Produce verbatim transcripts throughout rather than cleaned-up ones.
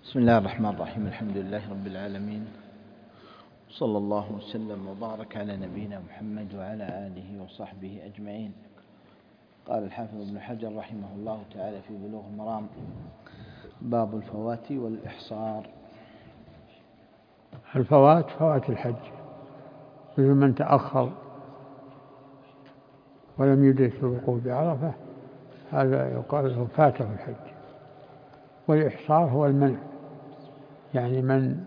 بسم الله الرحمن الرحيم. الحمد لله رب العالمين، صلى الله وسلم وبارك على نبينا محمد وعلى آله وصحبه أجمعين. قال الحافظ ابن حجر رحمه الله تعالى في بلوغ المرام: باب الفوات والإحصار. الفوات فوات الحج، مثل من تأخر ولم يدرك الوقوف بعرفة، هذا يقال له فاته الحج. والإحصار هو المنع، يعني من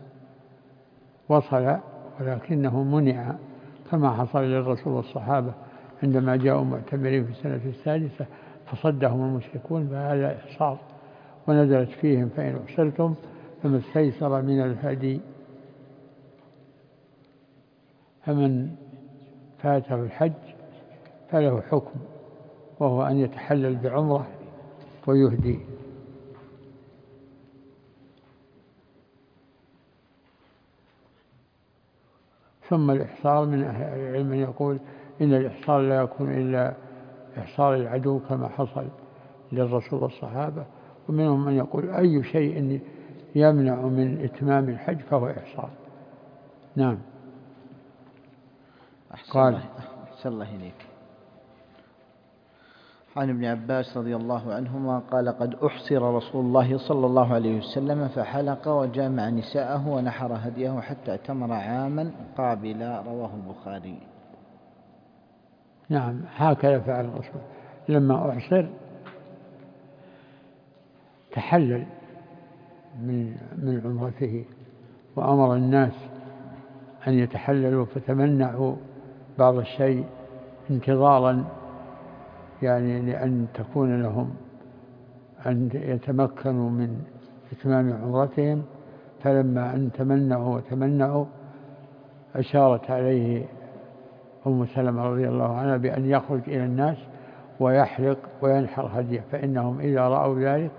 وصل ولكنه منع، كما حصل للرسول والصحابة عندما جاءوا معتمرين في السنة السادسة فصدهم المشركون، فهذا إحصار، ونزلت فيهم: فإن أحصرتم فما استيسر من الهدي. فمن فاته الحج فله حكم، وهو أن يتحلل بعمرة ويهدي. ثم الإحصار، من أهل العلم من يقول إن الإحصار لا يكون إلا إحصار العدو كما حصل للرسول والصحابة، ومنهم من يقول أي شيء يمنع من إتمام الحج فهو إحصار. نعم. أحسن الله, أحسن الله إليك. عن ابن عباس رضي الله عنهما قال: قد أحصر رسول الله صلى الله عليه وسلم فحلق وجامع نساءه ونحر هديه حتى اعتمر عاما قابلا. رواه البخاري. نعم، هكذا فعل الرسول لما أحصر، تحلل من من عمرته، وأمر الناس أن يتحللوا فتمنعوا بعض الشيء انتظارا، يعني لأن تكون لهم أن يتمكنوا من إتمام عمرتهم. فلما أن تمنعوا وتمنعوا أشارت عليه أم سلمة رضي الله عنها بأن يخرج إلى الناس ويحلق وينحر هديه، فإنهم إذا رأوا ذلك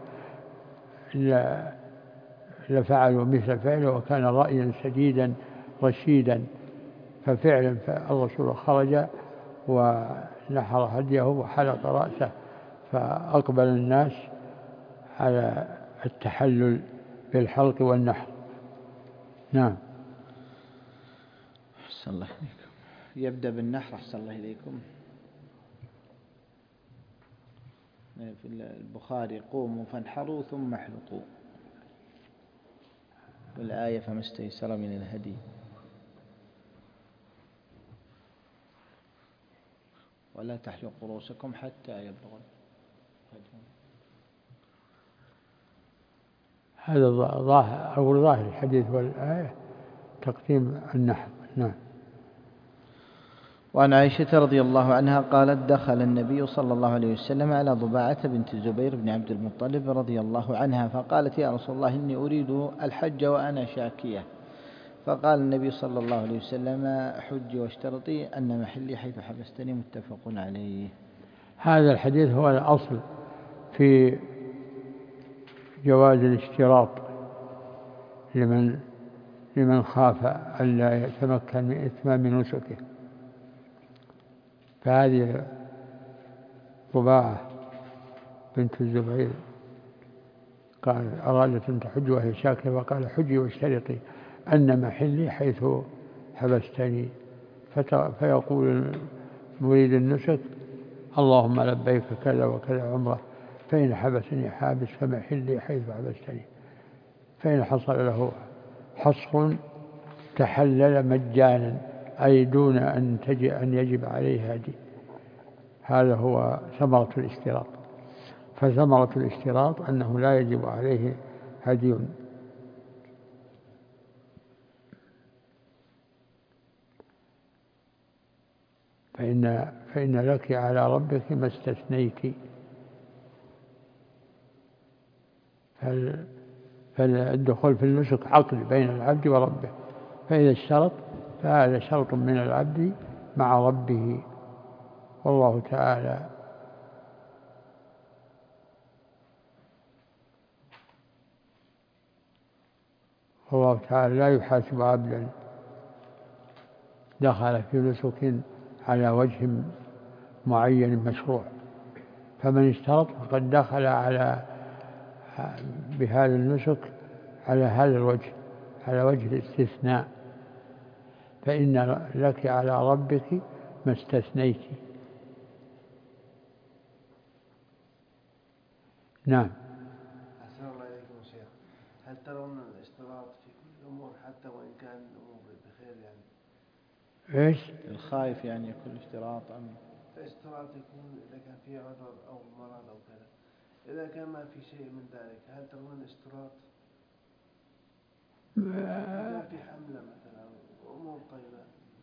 لفعلوا مثل فعله، وكان رأيا سديدا رشيدا. ففعلا الرسول خرج ونحر هديه وحلق رأسه، فأقبل الناس على التحلل بالحلق والنحر. نعم. أحسن الله إليكم. يبدأ بالنحر. أحسن الله إليكم. في البخاري: قوموا فانحروا ثم احلقوا، والآية: فما استيسر من الهدي. ولا تحلقوا رؤوسكم حتى يبلغ الهدي. هذا ظاهر أو ظاهر الحديث والآية تقديم النحر. نعم. وعن عائشة رضي الله عنها قالت: دخل النبي صلى الله عليه وسلم على ضباعة بنت الزبير بن عبد المطلب رضي الله عنها فقالت: يا رسول الله، إني أريد الحج وأنا شاكية. فقال النبي صلى الله عليه وسلم: حجي واشترطي أن محلي حيث حبستني. متفق عليه. هذا الحديث هو الأصل في جواز الاشتراط لمن لمن خاف ألا يتمكن من إتمام نسكه. فهذه ضباعة بنت الزبير قال أرادت أن تحج وهي شاكية، فقال: حجي واشترطي أن محلي حيث حبستني. فيقول مريد النسك: اللهم لبيك كذا وكذا عمره، فإن حبسني حابس فمحلي حيث حبستني. فإن حصل له حصر تحلل مجانا، أي دون أن تجي أن يجب عليه هدي. هذا هو ثمرة الاشتراط. فثمرة الاشتراط أنه لا يجب عليه هدي. فإن, فإن لك على ربك ما استثنيت. فالدخول في النسك عقد بين العبد وربه، فإذا اشترط فهذا شرط من العبد مع ربه. والله تعالى والله تعالى لا يحاسب عبدا دخل في نسك على وجه معين مشروع. فمن اشترط فقد دخل على بهذا النسك على هذا الوجه، على وجه الاستثناء، فإن لك على ربك ما استثنيت. نعم. أحسن الله إليكم شيخ، هل ترون الاشتراط في كل الأمور حتى وإن كان الأمور بخير يعني؟ إيش؟ الخايف يعني يكون اشتراط أم؟ الاشتراط يكون إذا كان في عذر أو مرض أو كذا، إذا كان ما في شيء من ذلك هل ترون الاشتراط؟ إذا في حملة مثلا وأمور طيبة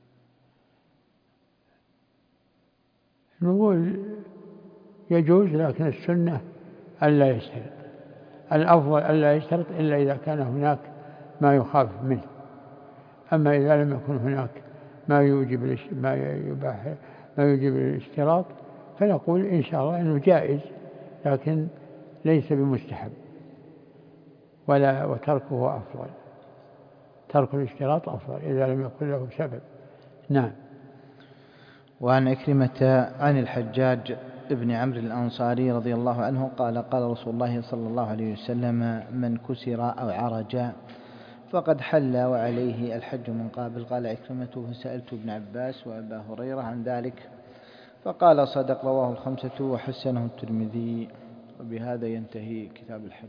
نقول يجوز، لكن السنة ألا يشترط، الأفضل ألا يشترط إلا إذا كان هناك ما يخاف منه. أما إذا لم يكن هناك ما يوجب ما يباح ما يوجب الاشتراط فنقول إن شاء الله أنه جائز، لكن ليس بمستحب، ولا وتركه أفضل، ترك الاشتراط أفضل إذا لم يكن له سبب. نعم. وعن عكرمة عن الحجاج ابن عمرو الأنصاري رضي الله عنه قال قال رسول الله صلى الله عليه وسلم: من كسر أو عرج فقد حل وعليه الحج من قابل. قال عكرمة: فسألت ابن عباس وأبا هريرة عن ذلك فقال: صدق. رواه الخمسة وحسنه الترمذي. وبهذا ينتهي كتاب الحج.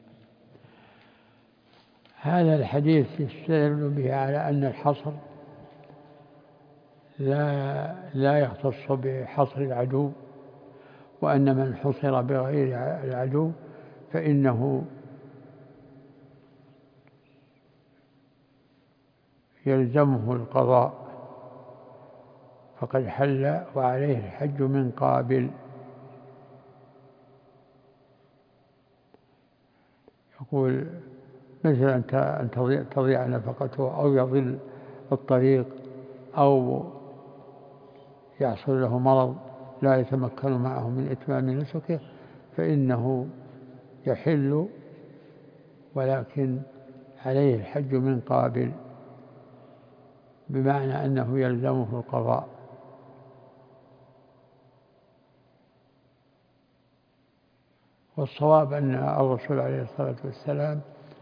هذا الحديث يستدل به على أن الحصر لا لا يختص بحصر العدو، وأن من حصر بغير العدو فإنه يلزمه القضاء، فقد حل وعليه الحج من قابل. يقول مثل أن تضيع نفقته أو يضل الطريق أو يحصل له مرض لا يتمكن معه من إتمام نسكه، فإنه يحل ولكن عليه الحج من قابل، بمعنى أنه يلزمه القضاء. والصواب أن الرسول عليه الصلاة والسلام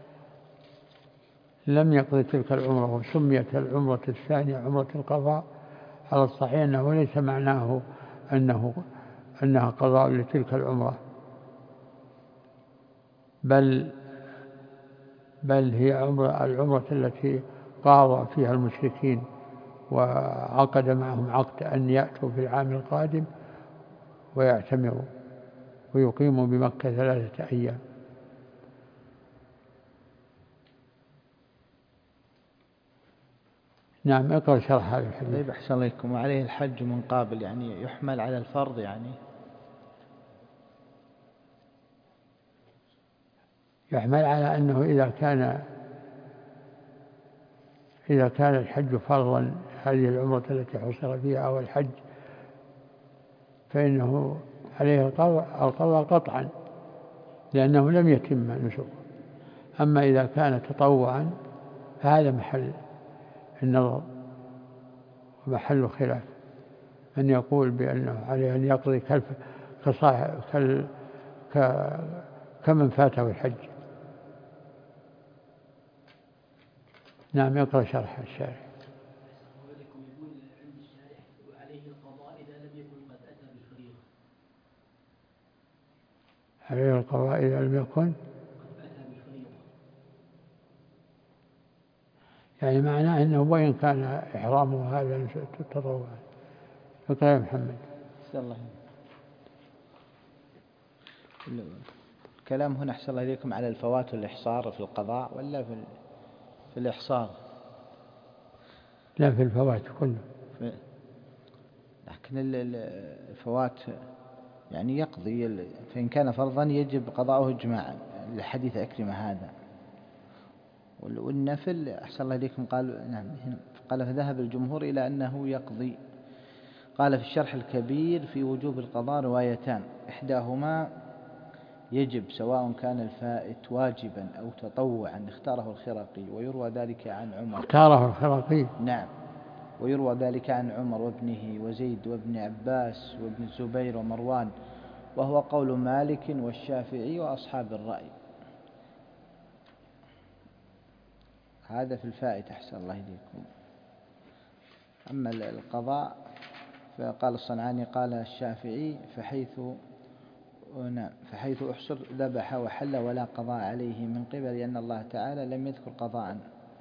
لم يقضي تلك العمرة، وسميت العمرة الثانية عمرة القضاء على الصحيح، أنه ليس معناه أنه أنها قضاء لتلك العمرة، بل بل هي عمرة العمرة التي قاضى فيها المشركين وعقد معهم عقد أن يأتوا في العام القادم ويعتمروا ويقيموا بمكة ثلاثة أيام. نعم. اقرأ شرح هذا الحديث. طيب أحسن الله. وعليه الحج من قابل يعني يحمل على الفرض، يعني يحمل على أنه إذا كان إذا كان الحج فرضا، هذه العمرة التي حصر فيها أو الحج، فإنه عليه القضاء قطعا، لأنه لم يتم نسكه. أما إذا كان تطوعا فهذا محل النظر ومحل خلاف، أن يقول بأنه عليه أن يقضي كمن فاته الحج. نعم. يقرأ شرح الشارح. يقول عند الشارح وعليه القضاء إذا لم يكن قد أتى بالفريضة. عليه القضاء إذا لم يكن قد أتى بالفريضة، يعني معناه أنه وإن كان إحرامه هذا تطوعا. يقرأ يا محمد. الله. الكلام هنا أحسن الله إليكم على الفوات والإحصار في القضاء ولا في في الإحصار؟ لا، في الفوات كله. في لكن الفوات يعني يقضي، فإن كان فرضا يجب قضاؤه إجماعا لحديث عكرمة هذا. والنفل أحسن الله إليكم قال نعم قال فذهب الجمهور إلى أنه يقضي. قال في الشرح الكبير في وجوب القضاء روايتان، إحداهما يجب سواء كان الفائت واجبا أو تطوعا، اختاره الخرقي ويروى ذلك عن عمر. اختاره الخرقي. نعم. ويروى ذلك عن عمر وابنه وزيد وابن عباس وابن الزبير ومروان، وهو قول مالك والشافعي وأصحاب الرأي. هذا في الفائت أحسن الله إليكم. أما القضاء فقال الصنعاني قال الشافعي فحيث نعم فحيث أحصر ذبح وحل ولا قضاء عليه من قبل أن الله تعالى لم يذكر قضاء.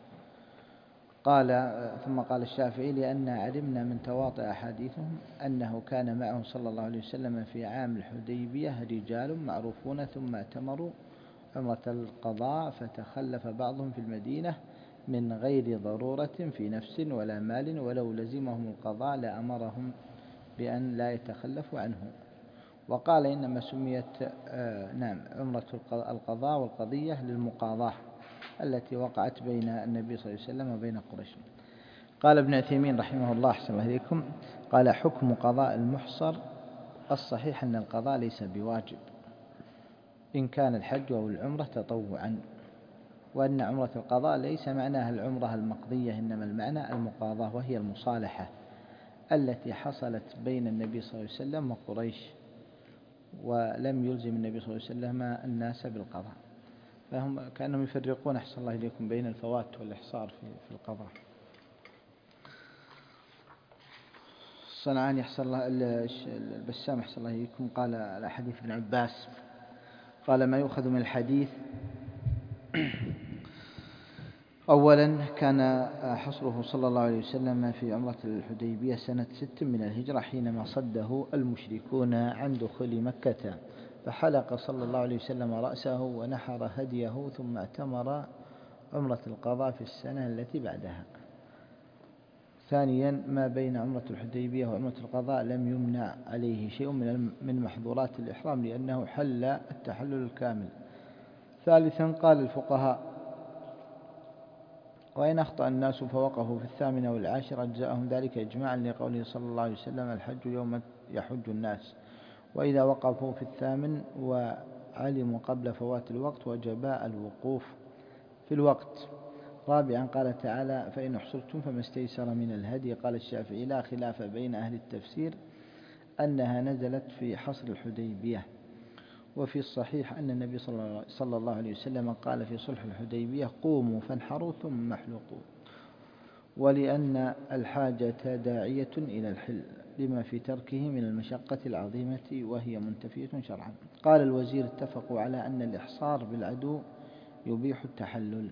قال ثم قال الشافعي لأن علمنا من تواطئ أحاديثهم أنه كان معه صلى الله عليه وسلم في عام الحديبية رجال معروفون ثم اعتمروا عمرة القضاء فتخلف بعضهم في المدينة من غير ضرورة في نفس ولا مال ولو لزمهم القضاء لأمرهم بأن لا يتخلفوا عنه. وقال إنما سميت آه نعم عمرة القضاء والقضية للمقاضاة التي وقعت بين النبي صلى الله عليه وسلم وبين قريش. قال ابن عثيمين رحمه الله أحسن الله إليكم قال حكم قضاء المحصر الصحيح أن القضاء ليس بواجب إن كان الحج أو العمرة تطوعا، وأن عمرة القضاء ليس معناها العمرة المقضية إنما المعنى المقاضاة وهي المصالحة التي حصلت بين النبي صلى الله عليه وسلم وقريش، ولم يلزم النبي صلى الله عليه وسلم الناس بالقضاء، فهم كانهم يفرقون أحسن الله إليكم بين الفوات والإحصار في في القضاء. الصنعاني أحسن الله البسام أحسن الله إليكم قال على حديث ابن عباس قال ما يؤخذ من الحديث أولا كان حصره صلى الله عليه وسلم في عمرة الحديبية سنة ست من الهجرة حينما صده المشركون عن دخول مكة، فحلق صلى الله عليه وسلم رأسه ونحر هديه ثم اعتمر عمرة القضاء في السنة التي بعدها. ثانيا ما بين عمرة الحديبية وعمرة القضاء لم يمنع عليه شيء من محظورات الإحرام لأنه حل التحلل الكامل. ثالثا قال الفقهاء وإن أخطأ الناس فوقفوا في الثامنة والعاشرة أجزاءهم ذلك إجماعا لقوله صلى الله عليه وسلم الحج يوم يحج الناس، وإذا وقفوا في الثامن وعلموا قبل فوات الوقت وجب الوقوف في الوقت. رابعا قال تعالى فإن أحصرتم فما استيسر من الهدي. قال الشافعي لا خلاف بين أهل التفسير أنها نزلت في حصر الحديبية، وفي الصحيح أن النبي صلى الله عليه وسلم قال في صلح الحديبية قوموا فانحروا ثم احلقوا، ولأن الحاجة داعية إلى الحل لما في تركه من المشقة العظيمة وهي منتفية شرعا. قال الوزير اتفقوا على أن الإحصار بالعدو يبيح التحلل.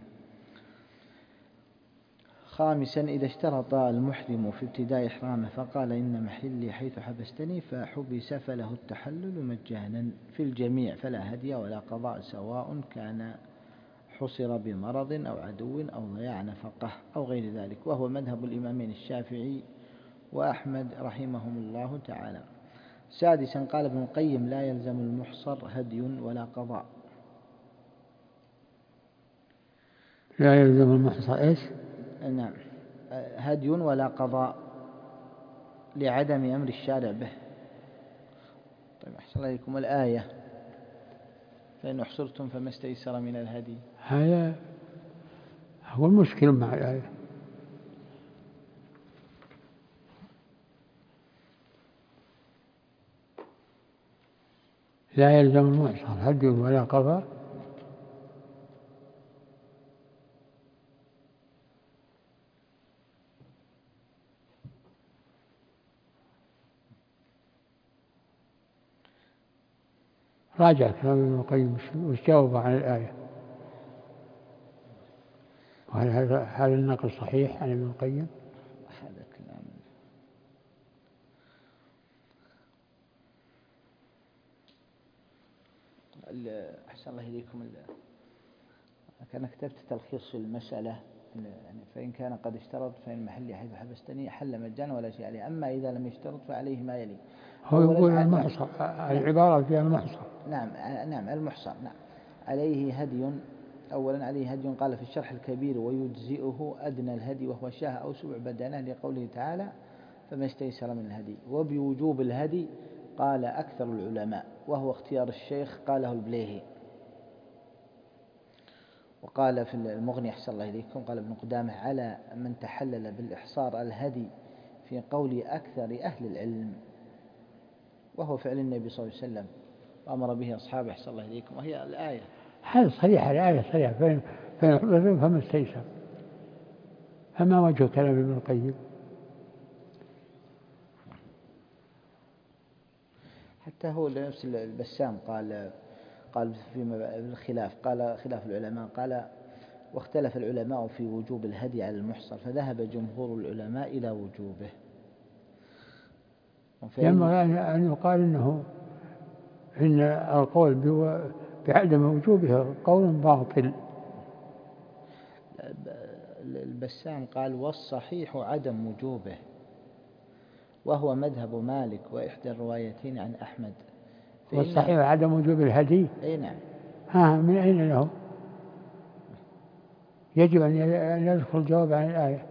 خامسا إذا اشترط المحرم في ابتداء إحرامه فقال إن محلي حيث حبستني فحبس فله التحلل مجانا في الجميع فلا هدي ولا قضاء سواء كان حصر بمرض أو عدو أو ضياع نفقه أو غير ذلك، وهو مذهب الإمامين الشافعي وأحمد رحمهم الله تعالى. سادسا قال ابن القيم لا يلزم المحصر هدي ولا قضاء. لا يلزم المحصر إيش؟ نعم هدي ولا قضاء لعدم أمر الشارع به. طيب أحسن الله إليكم الآية فإن أحصرتم فما استيسر من الهدي، هذا هو المشكل مع الآية. لا يلزم المحصر هدي ولا قضاء، راجع كلام ابن القيم وش جاوب عن الآية، وهل هذا هل النقل صحيح عن ابن القيم؟ هذا كلام أحسن الله إليكم. كان كتبت تلخيص في المسألة يعني فإن كان قد اشترط فإن محلي حيث حبستني حل مجانا ولا شيء عليه، أما إذا لم يشترط فعليه ما يلي. هو يقول المحصر العبارة فيها المحصر. نعم نعم المحصر نعم عليه هدي. أولا عليه هدي قال في الشرح الكبير ويجزئه أدنى الهدي وهو شاه أو سبع بدنه لقوله تعالى فما استيسر من الهدي. وبوجوب الهدي قال أكثر العلماء وهو اختيار الشيخ قاله البليهي. وقال في المغني أحسن الله إليكم قال ابن قدامة على من تحلل بالإحصار الهدي في قول أكثر أهل العلم، وهو فعل النبي صلى الله عليه وسلم وأمر به أصحابه أحسن الله إليكم، وهي الآية. هذا صريح الآية صريح فإن فإن فما استيسر. فما وجه كلام ابن القيم؟ حتى هو نفس البسام قال قال في الخلاف، قال خلاف العلماء، قال واختلف العلماء في وجوب الهدي على المحصر، فذهب جمهور العلماء إلى وجوبه. ينبغي أن يقال إنه إن القول بعدم وجوبه قول باطل. البسام قال والصحيح عدم وجوبه، وهو مذهب مالك وإحدى الروايتين عن أحمد. والصحيح عدم وجوب الهدي. أي نعم. ها من أين له؟ يجب أن يذكر الجواب عن الآية.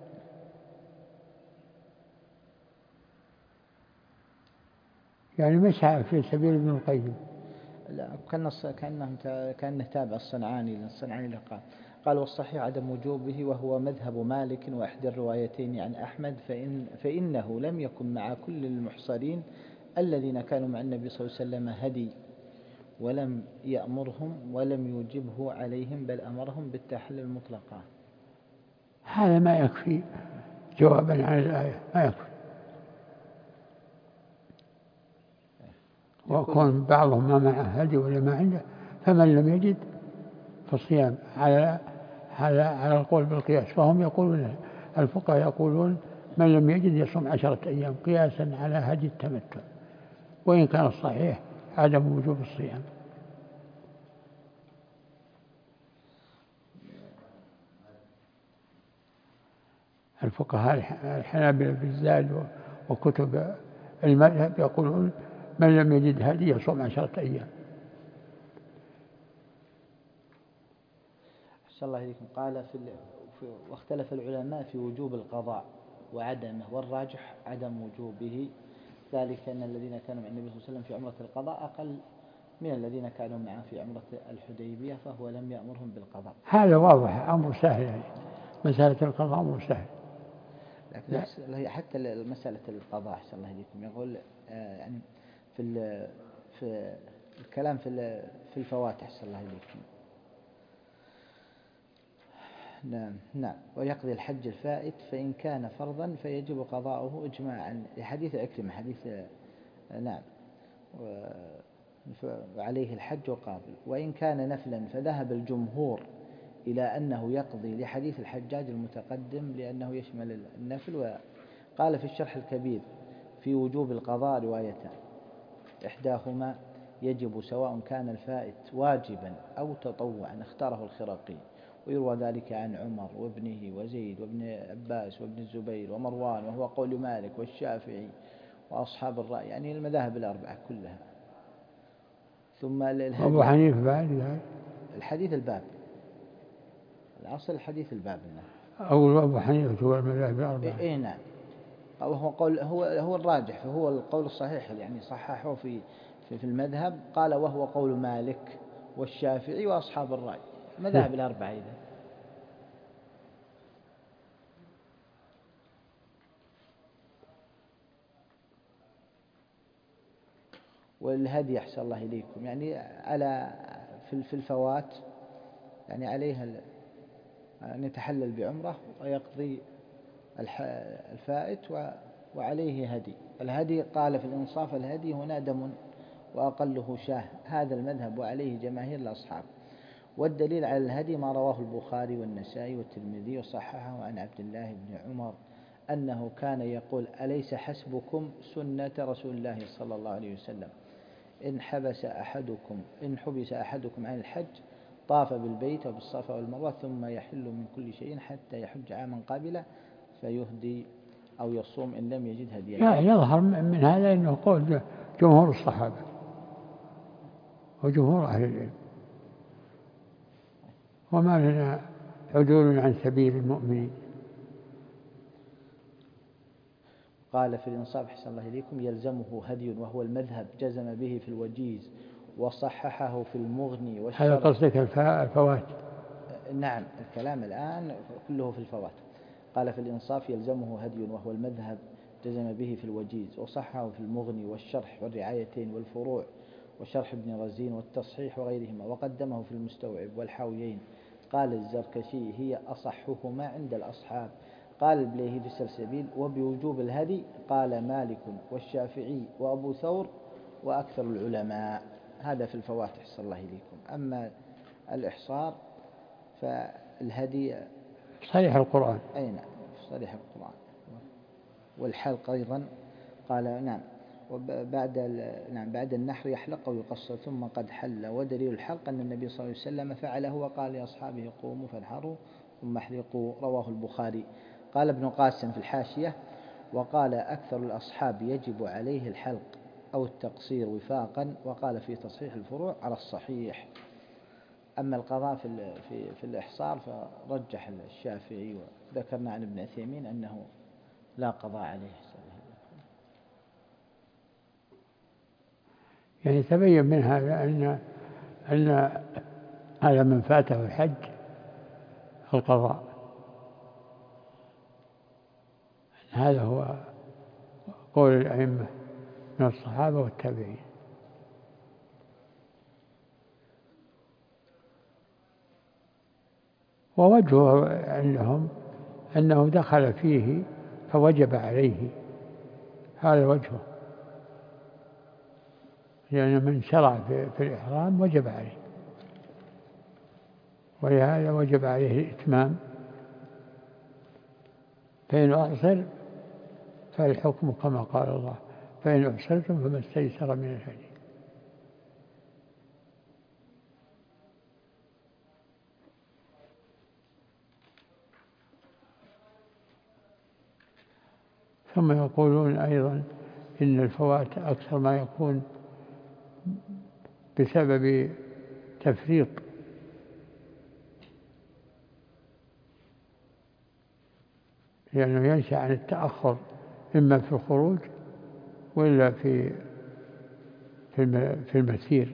يعني مشى في سبيل ابن القيم. لا كان كأنه كأنه تابع الصنعاني، الصنعاني له قال قال والصحيح عدم وجوبه وهو مذهب مالك وإحدى الروايتين عن أحمد، فإن فإنه لم يكن مع كل المحصرين الذين كانوا مع النبي صلى الله عليه وسلم هدي، ولم يأمرهم ولم يوجبه عليهم، بل أمرهم بالتحلل مطلقا. هذا ما يكفي جوابا عن الآية، ما يكفي. وكون بعضهم ما معه هدي ولا ما عنده، فمن لم يجد فالصيام على على على القول بالقياس. فهم يقولون، الفقهاء يقولون من لم يجد يصوم عشرة أيام قياسا على هدي التمتع، وإن كان الصحيح عدم وجوب الصيام. الفقهاء الحنابلة بالزاد وكتب المذهب يقولون من لم يجد هدي يصوم عشرة أيام. أحسن الله إليكم. قال في, في واختلف العلماء في وجوب القضاء وعدمه، والراجح عدم وجوبه، ذلك أن الذين كانوا مع النبي صلى الله عليه وسلم في عمرة القضاء أقل من الذين كانوا معه في عمرة الحديبية، فهو لم يأمرهم بالقضاء. هذا واضح، أمر سهل يعني. مسألة القضاء أمر سهل. لكن حتى مسألة القضاء أحسن الله إليكم يقول آه يعني في في الكلام في في الفوات أحسن الله إليكم. نعم نعم. ويقضي الحج الفائت فإن كان فرضا فيجب قضاؤه إجماعا، لحديث عكرمة حديث نعم وعليه الحج وقابل. وإن كان نفلا فذهب الجمهور إلى أنه يقضي لحديث الحجاج المتقدم لأنه يشمل النفل. وقال في الشرح الكبير في وجوب القضاء روايتان، إحداهما يجب سواء كان الفائت واجبا أو تطوعا، اختاره الخراقي، ويروى ذلك عن عمر وابنه وزيد وابن عباس وابن الزبير ومروان، وهو قول مالك والشافعي وأصحاب الرأي، يعني المذاهب الأربعة كلها. ثم أبو حنيفة بعد الحديث الباب، الأصل الحديث الباب أو أبو حنيفة هو المذاهب الأربعة. إيه نعم. وهو قول هو هو الراجح، فهو القول الصحيح يعني صححه في في في المذهب. قال وهو قول مالك والشافعي وأصحاب الرأي، المذاهب الأربعة إذا. والهدي أحسن الله إليكم يعني على في في الفوات يعني عليها أن يتحلل بعمرة ويقضي الفائت وعليه هدي. الهدي قال في الإنصاف الهدي هنا دم وأقله شاه، هذا المذهب وعليه جماهير الأصحاب. والدليل على الهدي ما رواه البخاري والنسائي والترمذي وصححه عن عبد الله بن عمر أنه كان يقول أليس حسبكم سنة رسول الله صلى الله عليه وسلم إن حبس أحدكم إن حبس أحدكم عن الحج طاف بالبيت وبالصفا والمروة ثم يحل من كل شيء حتى يحج عاما قابلا فيهدي أو يصوم إن لم يجد هديا. يعني يظهر من هذا أنه قول جمهور الصحابة وجمهور أهل العلم، وما لنا عدول عن سبيل المؤمنين. قال في الإنصاف حسن الله إليكم يلزمه هدي وهو المذهب جزم به في الوجيز وصححه في المغني والشرح. هذا قصدك الفوات؟ نعم الكلام الآن كله في الفوات. قال في الإنصاف يلزمه هدي وهو المذهب جزم به في الوجيز وصححه في المغني والشرح والرعايتين والفروع وشرح ابن رزين والتصحيح وغيرهما، وقدمه في المستوعب والحاويين قال الزركشي هي أصحهما عند الأصحاب. قال البليهي في السلسبيل وبوجوب الهدي قال مالك والشافعي وأبو ثور وأكثر العلماء. هذا في الفواتح صلى الله إليكم. أما الإحصار فالهدي صريح القرآن. أي نعم صريح القرآن. والحلق أيضا قال نعم وبعد نعم بعد النحر يحلق أو يقصر ثم قد حل. ودليل الحلق أن النبي صلى الله عليه وسلم فعله وقال لأصحابه قوموا فانحروا ثم احلقوا رواه البخاري. قال ابن قاسم في الحاشية وقال أكثر الأصحاب يجب عليه الحلق أو التقصير وفاقا. وقال في تصحيح الفروع على الصحيح. أما القضاء في في في الإحصار فرجح الشافعي وذكرنا عن ابن عثيمين أنه لا قضاء عليه. يعني تبين من هذا أن أن على من فاته الحج القضاء. هذا هو قول الأئمة من الصحابة والتابعين. ووجهه عندهم أنه دخل فيه فوجب عليه، هذا وجهه، لأن من شرع في الإحرام وجب عليه، ولهذا وجب عليه الإتمام. فإن أعصر فالحكم كما قال الله فإن أعصرتم فما استيسر من الهدي. ثم يقولون أيضا إن الفوات أكثر ما يكون بسبب تفريط، لأنه ينشأ عن التأخر إما في الخروج وإلا في في المسير.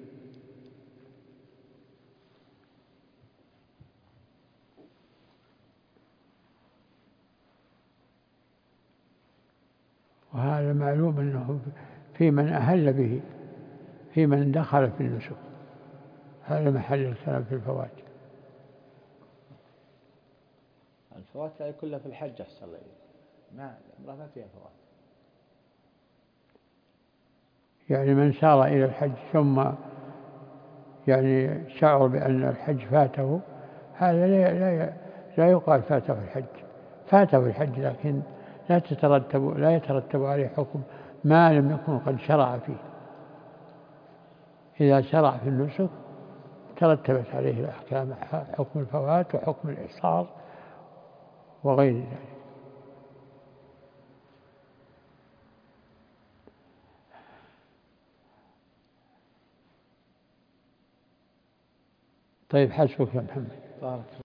وهذا معلوم أنه في من أهل به، في من دخل في النسك. هذا محل الكلام في الفوات. الفوات كلها في الحج أحسن الله ما العمرة ما فيها فوات. يعني من سار إلى الحج ثم يعني شعر بأن الحج فاته، هذا لا, لا, لا يقال فاته الحج، فاته الحج لكن لا تترتب لا يترتب عليه حكم ما لم يكن قد شرع فيه. إذا شرع في النسك ترتبت عليه الأحكام، حكم الفوات وحكم الإحصار وغير ذلك. طيب حسبك يا محمد.